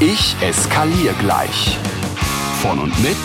Ich eskaliere gleich. Von und mit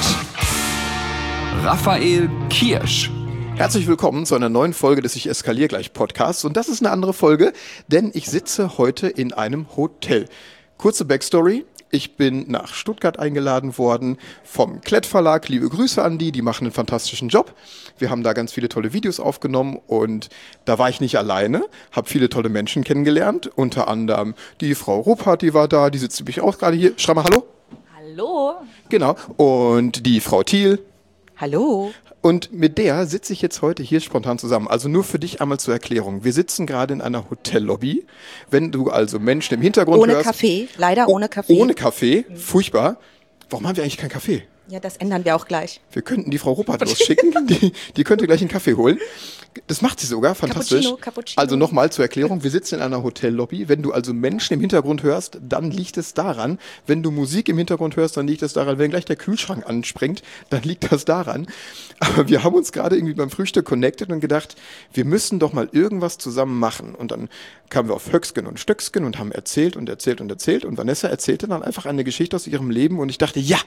Raphael Kirsch. Herzlich willkommen zu einer neuen Folge des Ich eskaliere gleich Podcasts. Und das ist eine andere Folge, denn ich sitze heute in einem Hotel. Kurze Backstory. Ich bin nach Stuttgart eingeladen worden vom Klett Verlag. Liebe Grüße an die machen einen fantastischen Job. Wir haben da ganz viele tolle Videos aufgenommen und da war ich nicht alleine, habe viele tolle Menschen kennengelernt. Unter anderem die Frau Ruppert, die war da, die sitzt nämlich auch gerade hier. Schreib mal Hallo. Hallo. Genau. Und die Frau Thiel. Hallo. Und mit der sitze ich jetzt heute hier spontan zusammen. Also nur für dich einmal zur Erklärung. Wir sitzen gerade in einer Hotellobby. Wenn du also Menschen im Hintergrund ohne hörst... Kaffee, leider ohne Kaffee. Ohne Kaffee, furchtbar. Warum haben wir eigentlich keinen Kaffee? Ja, das ändern wir auch gleich. Wir könnten die Frau Ruppert losschicken, die könnte gleich einen Kaffee holen. Das macht sie sogar, fantastisch. Cappuccino. Also nochmal zur Erklärung, wir sitzen in einer Hotellobby. Wenn du also Menschen im Hintergrund hörst, dann liegt es daran. Wenn du Musik im Hintergrund hörst, dann liegt es daran. Wenn gleich der Kühlschrank anspringt, dann liegt das daran. Aber wir haben uns gerade irgendwie beim Frühstück connected und gedacht, wir müssen doch mal irgendwas zusammen machen. Und dann kamen wir auf Höcksken und Stöcksken und haben erzählt und erzählt und erzählt. Und Vanessa erzählte dann einfach eine Geschichte aus ihrem Leben und ich dachte, ja,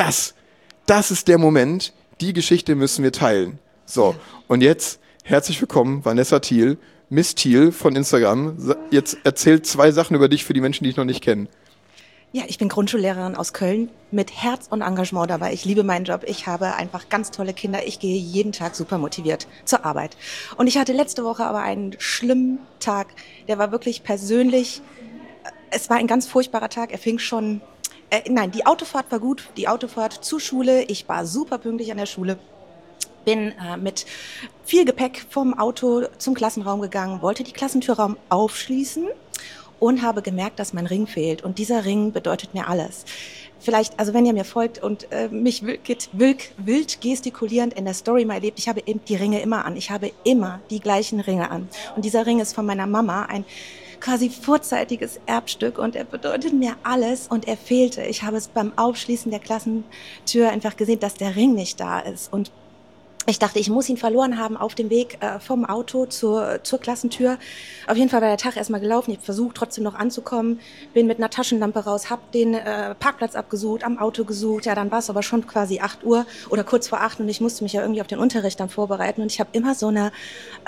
das ist der Moment, die Geschichte müssen wir teilen. So, und jetzt herzlich willkommen, Vanessa Thiel, Miss Thiel von Instagram. Jetzt erzählt 2 Sachen über dich für die Menschen, die ich noch nicht kenne. Ja, ich bin Grundschullehrerin aus Köln mit Herz und Engagement dabei. Ich liebe meinen Job. Ich habe einfach ganz tolle Kinder. Ich gehe jeden Tag super motiviert zur Arbeit. Und ich hatte letzte Woche aber einen schlimmen Tag. Der war wirklich persönlich, es war ein ganz furchtbarer Tag. Er fing schon... die Autofahrt war gut, die Autofahrt zur Schule. Ich war super pünktlich an der Schule, bin mit viel Gepäck vom Auto zum Klassenraum gegangen, wollte die Klassentürraum aufschließen und habe gemerkt, dass mein Ring fehlt. Und dieser Ring bedeutet mir alles. Vielleicht, also wenn ihr mir folgt und mich wild gestikulierend in der Story mal erlebt, ich habe eben die Ringe immer an. Ich habe immer die gleichen Ringe an. Und dieser Ring ist von meiner Mama, ein quasi vorzeitiges Erbstück und er bedeutet mir alles und er fehlte. Ich habe es beim Aufschließen der Klassentür einfach gesehen, dass der Ring nicht da ist und ich dachte, ich muss ihn verloren haben auf dem Weg vom Auto zur Klassentür. Auf jeden Fall war der Tag erstmal gelaufen. Ich habe versucht, trotzdem noch anzukommen. Bin mit einer Taschenlampe raus, habe den Parkplatz abgesucht, am Auto gesucht. Ja, dann war es aber schon quasi 8 Uhr oder kurz vor 8 und ich musste mich ja irgendwie auf den Unterricht dann vorbereiten. Und ich habe immer so ein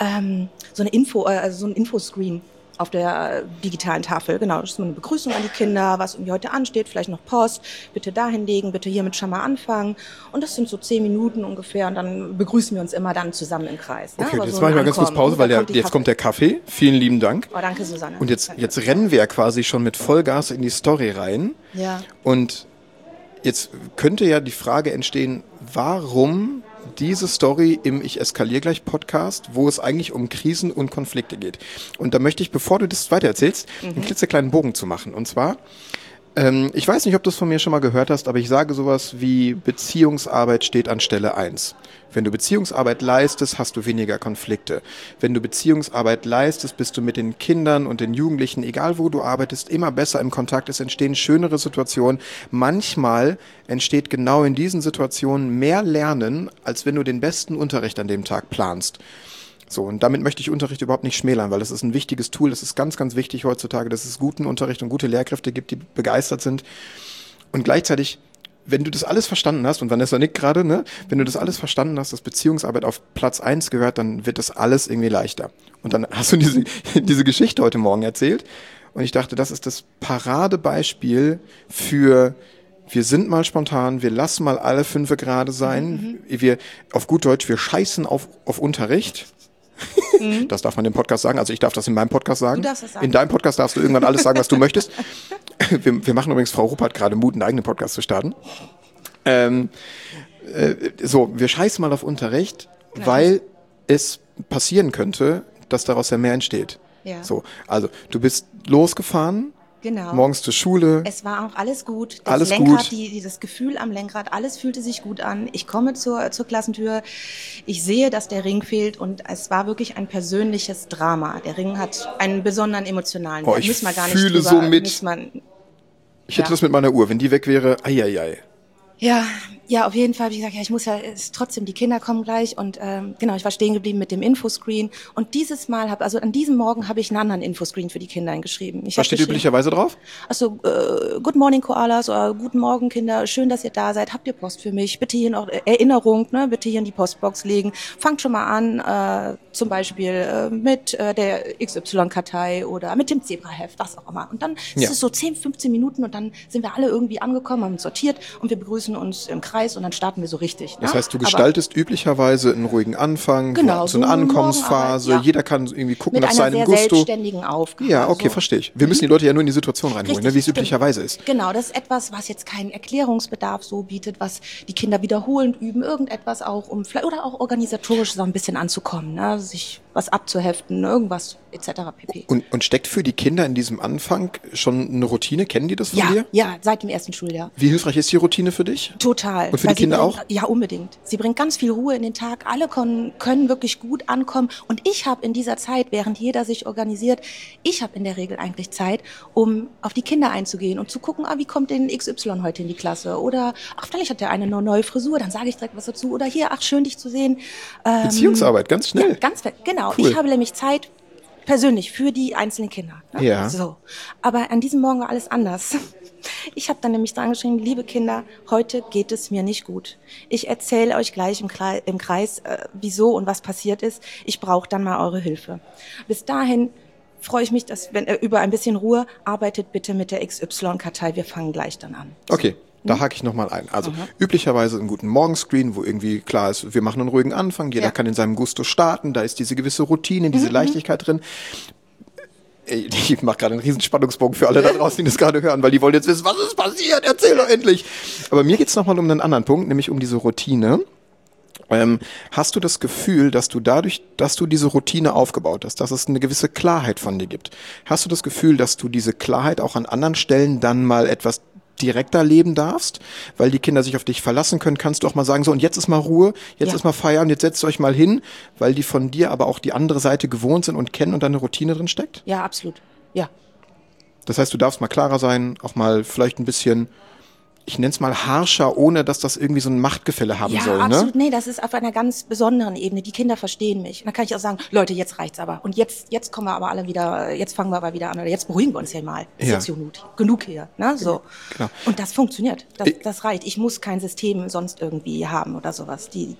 Infoscreen auf der digitalen Tafel, genau, das ist eine Begrüßung an die Kinder, was irgendwie heute ansteht, vielleicht noch Post, bitte da hinlegen, bitte hiermit schon mal anfangen und das sind so 10 Minuten ungefähr und dann begrüßen wir uns immer dann zusammen im Kreis. Ne? Okay, Aber jetzt so mache ich mal ganz kurz Pause, weil jetzt kommt der Kaffee. Vielen lieben Dank. Oh, danke, Susanne. Und jetzt rennen wir ja quasi schon mit Vollgas in die Story rein. Ja. Und jetzt könnte ja die Frage entstehen, warum diese Story im Ich eskaliere gleich Podcast, wo es eigentlich um Krisen und Konflikte geht. Und da möchte ich, bevor du das weitererzählst, einen klitzekleinen Bogen zu machen. Und zwar, ich weiß nicht, ob du es von mir schon mal gehört hast, aber ich sage sowas wie Beziehungsarbeit steht an Stelle 1. Wenn du Beziehungsarbeit leistest, hast du weniger Konflikte. Wenn du Beziehungsarbeit leistest, bist du mit den Kindern und den Jugendlichen, egal wo du arbeitest, immer besser im Kontakt. Es entstehen schönere Situationen. Manchmal entsteht genau in diesen Situationen mehr Lernen, als wenn du den besten Unterricht an dem Tag planst. So, und damit möchte ich Unterricht überhaupt nicht schmälern, weil das ist ein wichtiges Tool. Das ist ganz, ganz wichtig heutzutage, dass es guten Unterricht und gute Lehrkräfte gibt, die begeistert sind. Und gleichzeitig, wenn du das alles verstanden hast, und Vanessa nickt gerade, ne? Wenn du das alles verstanden hast, dass Beziehungsarbeit auf Platz 1 gehört, dann wird das alles irgendwie leichter. Und dann hast du diese Geschichte heute Morgen erzählt. Und ich dachte, das ist das Paradebeispiel für: Wir sind mal spontan, wir lassen mal alle 5 gerade sein. Wir, auf gut Deutsch, wir scheißen auf Unterricht. Das darf man im Podcast sagen. Also ich darf das in meinem Podcast sagen. Du darfst das sagen. In deinem Podcast darfst du irgendwann alles sagen, was du möchtest. Wir machen übrigens, Frau Ruppert gerade Mut, einen eigenen Podcast zu starten. Wir scheißen mal auf Unterricht, weil es passieren könnte, dass daraus ja mehr entsteht. Ja. So, also du bist losgefahren. Genau. Morgens zur Schule. Es war auch alles gut. Das alles Lenkrad, gut. Dieses Gefühl am Lenkrad, alles fühlte sich gut an. Ich komme zur Klassentür. Ich sehe, dass der Ring fehlt und es war wirklich ein persönliches Drama. Der Ring hat einen besonderen emotionalen Wert. Ich fühle so mit. Ich hätte das mit meiner Uhr, wenn die weg wäre, eieiei. Ja, Ja, auf jeden Fall habe ich gesagt, ja, ich muss ja trotzdem, die Kinder kommen gleich und genau, ich war stehen geblieben mit dem Infoscreen und dieses Mal an diesem Morgen habe ich einen anderen Infoscreen für die Kinder eingeschrieben. Was steht üblicherweise drauf? Achso, Good Morning Koalas oder Guten Morgen Kinder, schön, dass ihr da seid, habt ihr Post für mich, bitte hier noch Erinnerung, ne, bitte hier in die Postbox legen, fangt schon mal an, zum Beispiel mit der XY-Kartei oder mit dem Zebraheft, was auch immer. Und dann ist es so 10, 15 Minuten und dann sind wir alle irgendwie angekommen, haben uns sortiert und wir begrüßen uns im Kreis und dann starten wir so richtig. Ne? Das heißt, du gestaltest üblicherweise einen ruhigen Anfang, genau, so eine Ankommensphase, jeder kann irgendwie gucken nach seinem Gusto. Mit einer sehr selbstständigen Aufgabe. Ja, okay, verstehe ich. Wir müssen die Leute ja nur in die Situation reinholen, ne, wie es üblicherweise ist. Genau, das ist etwas, was jetzt keinen Erklärungsbedarf so bietet, was die Kinder wiederholend üben, irgendetwas auch, um vielleicht oder auch organisatorisch so ein bisschen anzukommen, ne? Sich was abzuheften, irgendwas etc. pp. Und steckt für die Kinder in diesem Anfang schon eine Routine? Kennen die das von dir? Ja, seit dem ersten Schuljahr. Wie hilfreich ist die Routine für dich? Total. Und für die Kinder auch? Ja, unbedingt. Sie bringt ganz viel Ruhe in den Tag. Alle können wirklich gut ankommen. Und ich habe in dieser Zeit, während jeder sich organisiert, ich habe in der Regel eigentlich Zeit, um auf die Kinder einzugehen und zu gucken, wie kommt denn XY heute in die Klasse? Oder, vielleicht hat der eine neue Frisur, dann sage ich direkt was dazu. Oder hier, schön dich zu sehen. Beziehungsarbeit, ganz schnell. Ja, genau. Cool. Ich habe nämlich Zeit persönlich für die einzelnen Kinder. Ne? Ja. So. Aber an diesem Morgen war alles anders. Ich habe dann nämlich dran geschrieben, liebe Kinder, heute geht es mir nicht gut. Ich erzähle euch gleich im Kreis, wieso und was passiert ist. Ich brauche dann mal eure Hilfe. Bis dahin freue ich mich, dass über ein bisschen Ruhe, arbeitet bitte mit der XY-Kartei. Wir fangen gleich dann an. Okay. Da hake ich nochmal ein. Also üblicherweise einen guten Morgenscreen, wo irgendwie klar ist, wir machen einen ruhigen Anfang, jeder kann in seinem Gusto starten, da ist diese gewisse Routine, diese Leichtigkeit drin. Ich mache gerade einen riesen Spannungsbogen für alle da draußen, die das gerade hören, weil die wollen jetzt wissen, was ist passiert, erzähl doch endlich. Aber mir geht's nochmal um einen anderen Punkt, nämlich um diese Routine. Hast du das Gefühl, dass du dadurch, dass du diese Routine aufgebaut hast, dass es eine gewisse Klarheit von dir gibt, hast du das Gefühl, dass du diese Klarheit auch an anderen Stellen dann mal etwas direkter leben darfst, weil die Kinder sich auf dich verlassen können, kannst du auch mal sagen, so und jetzt ist mal Ruhe, jetzt ist mal Feierabend, jetzt setzt euch mal hin, weil die von dir aber auch die andere Seite gewohnt sind und kennen und da eine Routine drin steckt? Ja, absolut. Ja. Das heißt, du darfst mal klarer sein, auch mal vielleicht ein bisschen, ich nenne es mal harscher, ohne dass das irgendwie so ein Machtgefälle haben soll. Ja, absolut. Ne? Nee, das ist auf einer ganz besonderen Ebene. Die Kinder verstehen mich. Und dann kann ich auch sagen, Leute, jetzt reicht's aber. Und jetzt kommen wir aber alle wieder, jetzt fangen wir aber wieder an. Oder jetzt beruhigen wir uns hier mal. Ist jetzt genug hier. Ne? So. Genau. Und das funktioniert. Das reicht. Ich muss kein System sonst irgendwie haben oder sowas. Die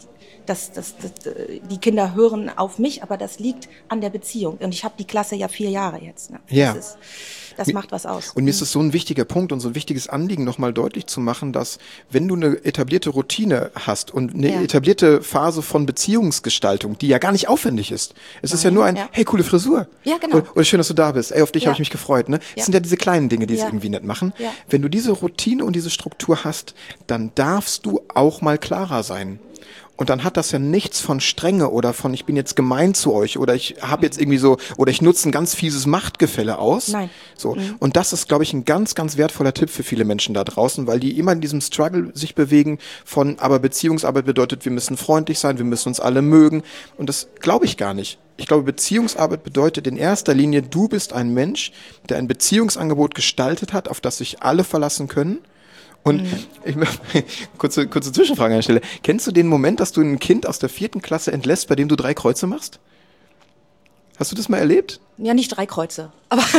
Kinder hören auf mich, aber das liegt an der Beziehung. Und ich habe die Klasse ja 4 Jahre jetzt. Ne? Ja. Das macht was aus. Und mir ist es so ein wichtiger Punkt und so ein wichtiges Anliegen, nochmal deutlich zu machen, dass wenn du eine etablierte Routine hast und eine etablierte Phase von Beziehungsgestaltung, die ja gar nicht aufwendig ist. Es ist ja nur hey, coole Frisur. Ja, genau. Oder schön, dass du da bist. Ey, auf dich habe ich mich gefreut. Ne? Das sind ja diese kleinen Dinge, die es irgendwie nicht machen. Ja. Wenn du diese Routine und diese Struktur hast, dann darfst du auch mal klarer sein. Und dann hat das ja nichts von Strenge oder von ich bin jetzt gemein zu euch oder ich habe jetzt irgendwie so oder ich nutze ein ganz fieses Machtgefälle aus. Nein. So. Und das ist, glaube ich, ein ganz, ganz wertvoller Tipp für viele Menschen da draußen, weil die immer in diesem Struggle sich bewegen von, aber Beziehungsarbeit bedeutet, wir müssen freundlich sein, wir müssen uns alle mögen. Und das glaube ich gar nicht. Ich glaube, Beziehungsarbeit bedeutet in erster Linie, du bist ein Mensch, der ein Beziehungsangebot gestaltet hat, auf das sich alle verlassen können. Und ich kurze Zwischenfrage an der Stelle. Kennst du den Moment, dass du ein Kind aus der 4. Klasse entlässt, bei dem du 3 Kreuze machst? Hast du das mal erlebt? Ja, nicht 3 Kreuze.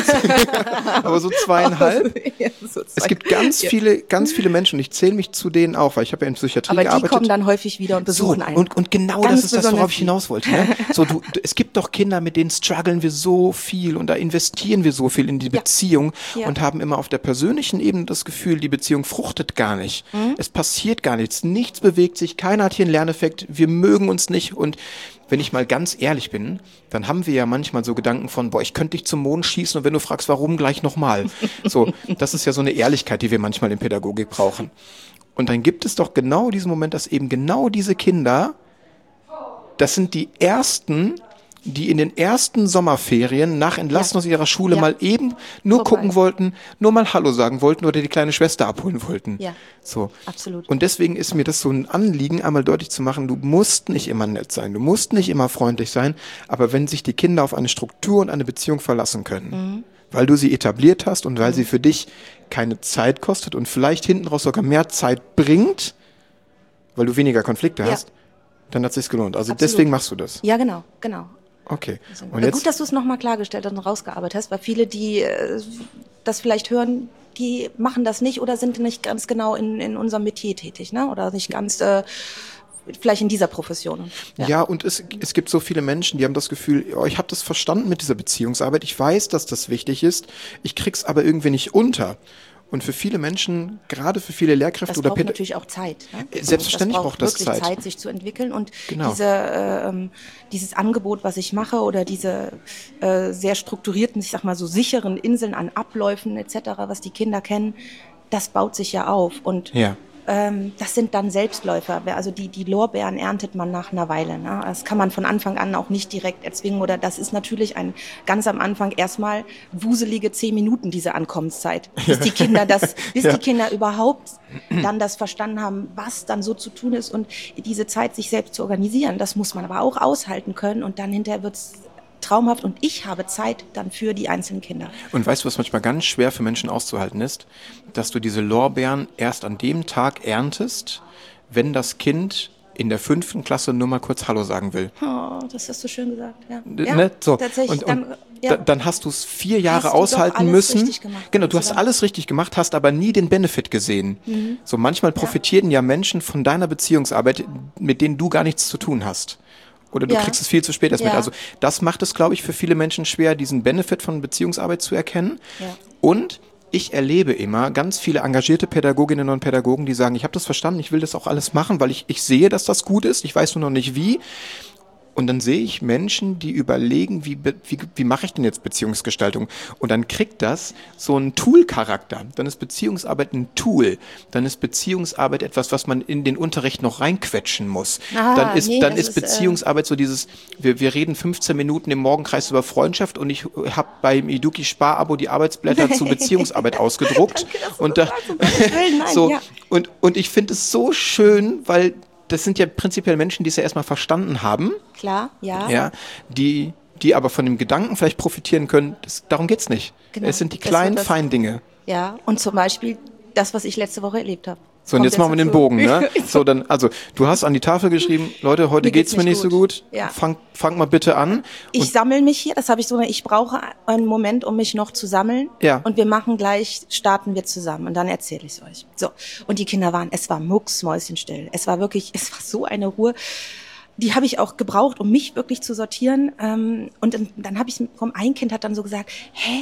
Aber so 2,5? Ja, so 2. Es gibt ganz viele Menschen, und ich zähle mich zu denen auch, weil ich habe ja in Psychiatrie gearbeitet. Aber die kommen dann häufig wieder und besuchen einen. Und genau ganz das ist das, worauf ich hinaus wollte. Ne? So, es gibt doch Kinder, mit denen strugglen wir so viel und da investieren wir so viel in die Beziehung und haben immer auf der persönlichen Ebene das Gefühl, die Beziehung fruchtet gar nicht. Es passiert gar nichts bewegt sich, keiner hat hier einen Lerneffekt, wir mögen uns nicht und wenn ich mal ganz ehrlich bin, dann haben wir ja manchmal so Gedanken von, ich könnte dich zum Mond schießen und wenn du fragst, warum, gleich nochmal. So, das ist ja so eine Ehrlichkeit, die wir manchmal in Pädagogik brauchen. Und dann gibt es doch genau diesen Moment, dass eben genau diese Kinder, das sind die ersten, die in den ersten Sommerferien nach Entlassen aus ihrer Schule mal eben nur gucken wollten, nur mal Hallo sagen wollten oder die kleine Schwester abholen wollten. Ja, so. Absolut. Und deswegen ist mir das so ein Anliegen, einmal deutlich zu machen, du musst nicht immer nett sein, du musst nicht immer freundlich sein, aber wenn sich die Kinder auf eine Struktur und eine Beziehung verlassen können, weil du sie etabliert hast und weil sie für dich keine Zeit kostet und vielleicht hinten raus sogar mehr Zeit bringt, weil du weniger Konflikte Ja. hast, dann hat es sich gelohnt. Also Absolut. deswegen machst du das. Ja, genau. Okay. Und Gut, jetzt, dass du es nochmal klargestellt und rausgearbeitet hast, weil viele, die das vielleicht hören, die machen das nicht oder sind nicht ganz genau in unserem Metier tätig, ne? Oder nicht ganz vielleicht in dieser Profession. ja, und es gibt so viele Menschen, die haben das Gefühl, oh, ich habe das verstanden mit dieser Beziehungsarbeit, ich weiß, dass das wichtig ist, ich krieg's aber irgendwie nicht unter. Und für viele Menschen, gerade für viele Lehrkräfte Das oder braucht natürlich auch Zeit. Ne? Selbstverständlich braucht das wirklich Zeit. Zeit, sich zu entwickeln. Und Genau. dieses Angebot, was ich mache, oder diese sehr strukturierten, ich sag mal so sicheren Inseln an Abläufen etc., was die Kinder kennen, das baut sich ja auf. Und Ja. das sind dann Selbstläufer. Also die Lorbeeren erntet man nach einer Weile. Ne? Das kann man von Anfang an auch nicht direkt erzwingen. Oder das ist natürlich ganz am Anfang erstmal wuselige 10 Minuten, diese Ankommenszeit. Bis die Kinder die Kinder überhaupt dann das verstanden haben, was dann so zu tun ist und diese Zeit sich selbst zu organisieren. Das muss man aber auch aushalten können und dann hinterher wird's traumhaft und ich habe Zeit dann für die einzelnen Kinder. Und weißt du, was manchmal ganz schwer für Menschen auszuhalten ist? Dass du diese Lorbeeren erst an dem Tag erntest, wenn das Kind in der 5. Klasse nur mal kurz Hallo sagen will. Oh, das hast du schön gesagt. Ja, Ne? So. tatsächlich. Dann hast du es 4 Jahre Hast du aushalten doch alles müssen. richtig gemacht, Genau, du hast sozusagen. alles richtig gemacht, hast aber nie den Benefit gesehen. So manchmal profitieren ja Menschen von deiner Beziehungsarbeit, mit denen du gar nichts zu tun hast. Oder du Ja. kriegst es viel zu spät erst mit. Ja. Also das macht es, glaube ich, für viele Menschen schwer, diesen Benefit von Beziehungsarbeit zu erkennen. Ja. Und ich erlebe immer ganz viele engagierte Pädagoginnen und Pädagogen, die sagen, ich habe das verstanden, ich will das auch alles machen, weil ich sehe, dass das gut ist, ich weiß nur noch nicht wie. Und dann sehe ich Menschen, die überlegen, wie mache ich denn jetzt Beziehungsgestaltung? Und dann kriegt das so einen Tool-Charakter. Dann ist Beziehungsarbeit ein Tool. Dann ist Beziehungsarbeit etwas, was man in den Unterricht noch reinquetschen muss. Dann ist Beziehungsarbeit so dieses, wir reden 15 Minuten im Morgenkreis über Freundschaft und ich habe beim Eduki Sparabo die Arbeitsblätter zu Beziehungsarbeit ausgedruckt. Danke, dass du Und das sagst, um Gottes Willen, nein, so, ja. und ich finde es so schön, weil das sind ja prinzipiell Menschen, die es ja erstmal verstanden haben. Klar, ja. Ja, die aber von dem Gedanken vielleicht profitieren können. Darum geht's nicht. Genau. Es sind die Das kleinen, wird das- feinen Dinge. Ja, und zum Beispiel das, was ich letzte Woche erlebt habe. So, und jetzt machen wir den Bogen, ne? So, dann, also, du hast an die Tafel geschrieben, Leute, heute geht's mir nicht so gut. Ja. Fang mal bitte an. Ich sammle mich hier, das habe ich so, ich brauche einen Moment, um mich noch zu sammeln. Ja. Und starten wir zusammen und dann erzähle ich es euch. So. Und die Kinder es war mucksmäuschenstill. Es war so eine Ruhe. Die habe ich auch gebraucht, um mich wirklich zu sortieren. Und dann habe ich ein Kind hat dann so gesagt,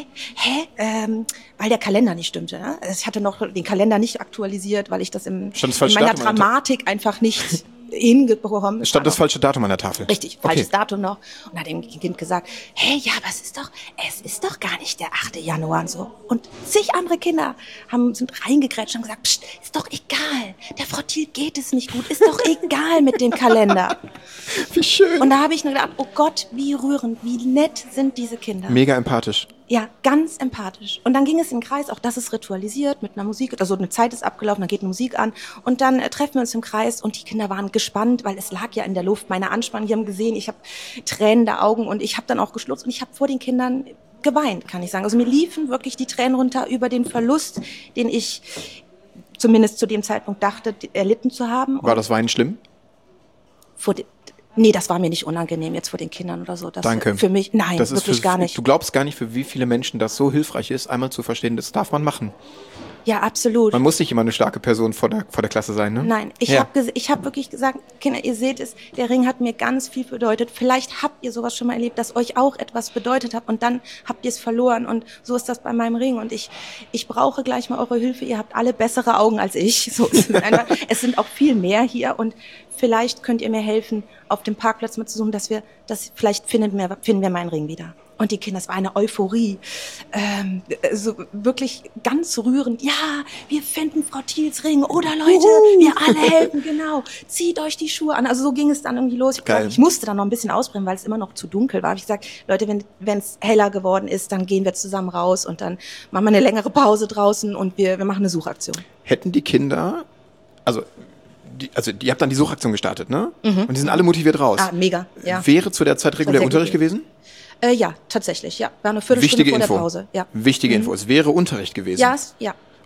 weil der Kalender nicht stimmte. Ne? Ich hatte noch den Kalender nicht aktualisiert, weil ich das in meiner Dramatik einfach nicht hingekommen. Stand das falsche Datum an der Tafel? Richtig, falsches Datum noch. Und hat dem Kind gesagt, ja, aber es ist doch gar nicht der 8. Januar und so. Und zig andere Kinder sind reingegrätscht und gesagt, Psst, ist doch egal. Der Frau Thiel geht es nicht gut. Ist doch egal mit dem Kalender. Wie schön. Und da habe ich nur gedacht, oh Gott, wie rührend, wie nett sind diese Kinder. Mega empathisch. Ja, ganz empathisch. Und dann ging es in den Kreis, auch das ist ritualisiert mit einer Musik, also eine Zeit ist abgelaufen, dann geht eine Musik an und dann treffen wir uns im Kreis und die Kinder waren gespannt, weil es lag ja in der Luft, meine Anspannung, die haben gesehen, ich habe tränende Augen und ich habe dann auch geschlutzt und ich habe vor den Kindern geweint, kann ich sagen. Also mir liefen wirklich die Tränen runter über den Verlust, den ich zumindest zu dem Zeitpunkt dachte, erlitten zu haben. War das Weinen schlimm? Nee, das war mir nicht unangenehm jetzt vor den Kindern oder so. Danke. Für mich, nein, das ist wirklich gar nicht. Du glaubst gar nicht, für wie viele Menschen das so hilfreich ist, einmal zu verstehen, das darf man machen. Ja, absolut. Man muss nicht immer eine starke Person vor der Klasse sein, ne? Nein, ich hab wirklich gesagt, Kinder, ihr seht es, der Ring hat mir ganz viel bedeutet. Vielleicht habt ihr sowas schon mal erlebt, dass euch auch etwas bedeutet hat und dann habt ihr es verloren und so ist das bei meinem Ring und ich brauche gleich mal eure Hilfe. Ihr habt alle bessere Augen als ich. So ist es einfach. Es sind auch viel mehr hier und vielleicht könnt ihr mir helfen, auf dem Parkplatz mit zu suchen, vielleicht finden wir meinen Ring wieder. Und die Kinder, es war eine Euphorie, so wirklich ganz rührend. Ja, wir finden Frau Thiels Ring. Oder Leute, wir alle helfen, genau. Zieht euch die Schuhe an. Also so ging es dann irgendwie los. Ich musste dann noch ein bisschen ausbrennen, weil es immer noch zu dunkel war. Ich gesagt, Leute, wenn es heller geworden ist, dann gehen wir zusammen raus und dann machen wir eine längere Pause draußen und wir machen eine Suchaktion. Hätten die Kinder, ihr habt dann die Suchaktion gestartet, ne? Mhm. Und die sind alle motiviert raus. Ah, mega, ja. Wäre zu der Zeit regulär Unterricht gewesen? Ja, tatsächlich, ja. War eine Viertelstunde vor der Pause. Ja. Wichtige Info. Es wäre Unterricht gewesen. Ja.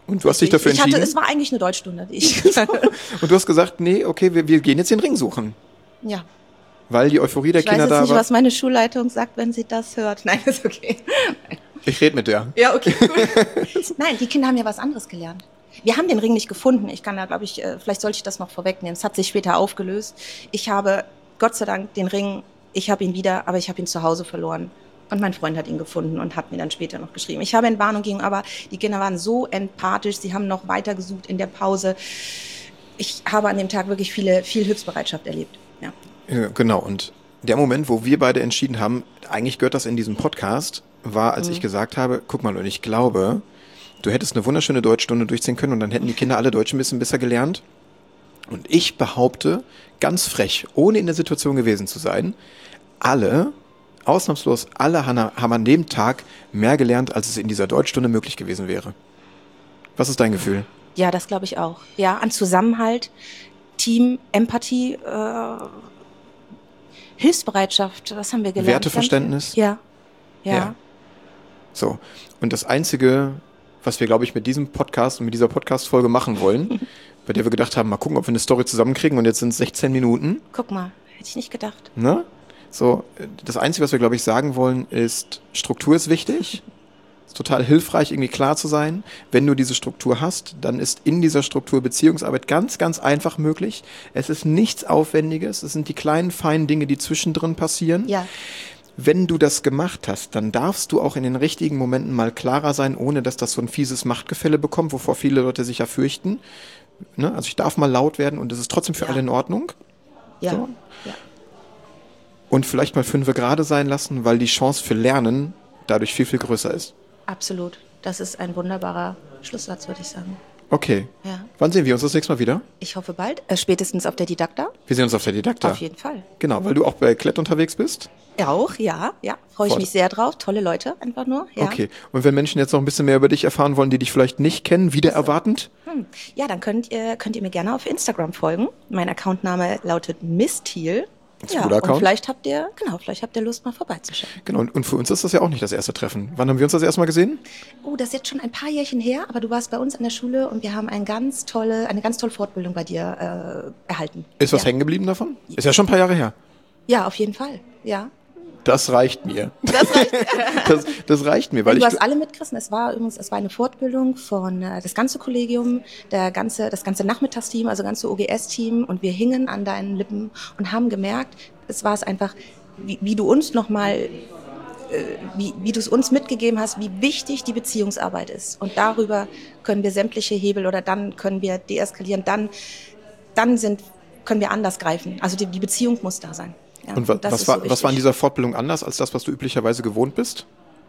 Und du hast dich dafür entschieden? Es war eigentlich eine Deutschstunde, die ich Und du hast gesagt, nee, okay, wir gehen jetzt den Ring suchen. Ja. Weil die Euphorie der Kinder da war. Ich weiß jetzt nicht, was meine Schulleitung sagt, wenn sie das hört. Nein, ist okay. Ich rede mit der. Ja, okay, cool. Nein, die Kinder haben ja was anderes gelernt. Wir haben den Ring nicht gefunden. Ich kann da, glaube ich, vielleicht sollte ich das noch vorwegnehmen. Es hat sich später aufgelöst. Ich habe, Gott sei Dank, den Ring, ich habe ihn wieder, aber ich habe ihn zu Hause verloren. Und mein Freund hat ihn gefunden und hat mir dann später noch geschrieben. Ich habe Entwarnung gegeben, aber die Kinder waren so empathisch. Sie haben noch weiter gesucht in der Pause. Ich habe an dem Tag wirklich viel Hilfsbereitschaft erlebt. Ja. Ja, genau. Und der Moment, wo wir beide entschieden haben, eigentlich gehört das in diesem Podcast, war, als ich gesagt habe, guck mal, und ich glaube, du hättest eine wunderschöne Deutschstunde durchziehen können und dann hätten die Kinder alle Deutsch ein bisschen besser gelernt. Und ich behaupte, ganz frech, ohne in der Situation gewesen zu sein, ausnahmslos alle haben an dem Tag mehr gelernt, als es in dieser Deutschstunde möglich gewesen wäre. Was ist dein Gefühl? Ja, das glaube ich auch. Ja, an Zusammenhalt, Team, Empathie, Hilfsbereitschaft, was haben wir gelernt? Werteverständnis? Ja. So, und das Einzige, was wir, glaube ich, mit diesem Podcast und mit dieser Podcast-Folge machen wollen, bei der wir gedacht haben, mal gucken, ob wir eine Story zusammenkriegen und jetzt sind es 16 Minuten. Guck mal, hätte ich nicht gedacht. Ne? So, das Einzige, was wir, glaube ich, sagen wollen, ist, Struktur ist wichtig. Ist total hilfreich, irgendwie klar zu sein. Wenn du diese Struktur hast, dann ist in dieser Struktur Beziehungsarbeit ganz, ganz einfach möglich. Es ist nichts Aufwendiges. Es sind die kleinen, feinen Dinge, die zwischendrin passieren. Ja. Wenn du das gemacht hast, dann darfst du auch in den richtigen Momenten mal klarer sein, ohne dass das so ein fieses Machtgefälle bekommt, wovor viele Leute sich ja fürchten. Ne? Also ich darf mal laut werden und es ist trotzdem für alle in Ordnung. Ja. So. Ja. Und vielleicht mal 5 gerade sein lassen, weil die Chance für Lernen dadurch viel, viel größer ist. Absolut. Das ist ein wunderbarer Schlusssatz, würde ich sagen. Okay. Ja. Wann sehen wir uns das nächste Mal wieder? Ich hoffe bald. Spätestens auf der Didakta. Wir sehen uns auf der Didakta. Auf jeden Fall. Genau, weil du auch bei Klett unterwegs bist. Auch, ja. Freue ich mich sehr drauf. Tolle Leute, einfach nur. Ja. Okay. Und wenn Menschen jetzt noch ein bisschen mehr über dich erfahren wollen, die dich vielleicht nicht kennen, wieder erwartend? Ja, dann könnt ihr mir gerne auf Instagram folgen. Mein Accountname lautet Miss Thiel. Das ist ein guter Account. Und vielleicht habt ihr Lust, mal vorbeizuschauen. Genau, und für uns ist das ja auch nicht das erste Treffen. Wann haben wir uns das erste Mal gesehen? Oh, das ist jetzt schon ein paar Jährchen her, aber du warst bei uns an der Schule und wir haben eine ganz tolle Fortbildung bei dir erhalten. Ist was hängen geblieben davon? Ist ja schon ein paar Jahre her. Ja, auf jeden Fall, ja. Das reicht mir. Das reicht mir, weil du hast alle mitgerissen. Es war eine Fortbildung von das ganze Kollegium, das ganze Nachmittagsteam, also ganze OGS-Team, und wir hingen an deinen Lippen und haben gemerkt, es war es einfach, wie du uns nochmal, wie du es uns mitgegeben hast, wie wichtig die Beziehungsarbeit ist. Und darüber können wir sämtliche Hebel, oder dann können wir deeskalieren, dann können wir anders greifen. Also die Beziehung muss da sein. Ja, und was war in dieser Fortbildung anders als das, was du üblicherweise gewohnt bist?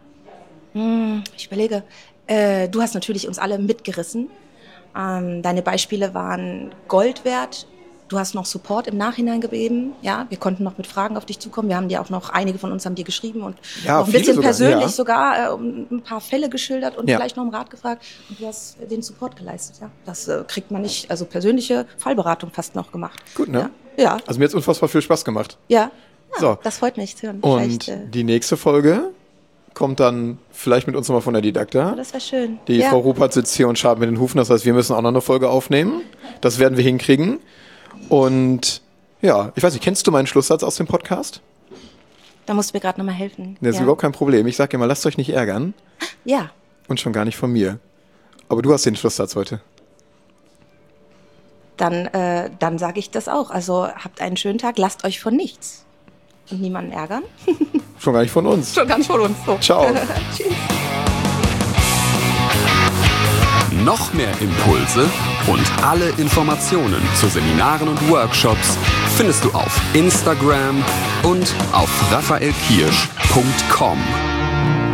Ich überlege. Du hast natürlich uns alle mitgerissen. Deine Beispiele waren Gold wert. Du hast noch Support im Nachhinein gegeben. Ja, wir konnten noch mit Fragen auf dich zukommen. Wir haben dir auch noch, einige von uns haben dir geschrieben und noch ein bisschen sogar, persönlich sogar ein paar Fälle geschildert und vielleicht noch um Rat gefragt. Und du hast den Support geleistet. Ja, das kriegt man nicht, also persönliche Fallberatung fast noch gemacht. Gut, ne? Ja. Also mir hat es unfassbar viel Spaß gemacht. Ja, so. Das freut mich zu hören. Und die nächste Folge kommt dann vielleicht mit uns nochmal von der Didakta. Oh, das wäre schön. Die Frau Ruppert sitzt hier und schabt mit den Hufen. Das heißt, wir müssen auch noch eine Folge aufnehmen. Das werden wir hinkriegen. Und ja, ich weiß nicht, kennst du meinen Schlusssatz aus dem Podcast? Da musst du mir gerade nochmal helfen. Das ist überhaupt kein Problem. Ich sage immer, lasst euch nicht ärgern. Ja. Und schon gar nicht von mir. Aber du hast den Schlusssatz heute. Dann sage ich das auch. Also habt einen schönen Tag, lasst euch von nichts und niemanden ärgern. Schon gar nicht von uns. Schon gar nicht von uns. So. Ciao. Tschüss. Noch mehr Impulse und alle Informationen zu Seminaren und Workshops findest du auf Instagram und auf raphaelkirsch.com.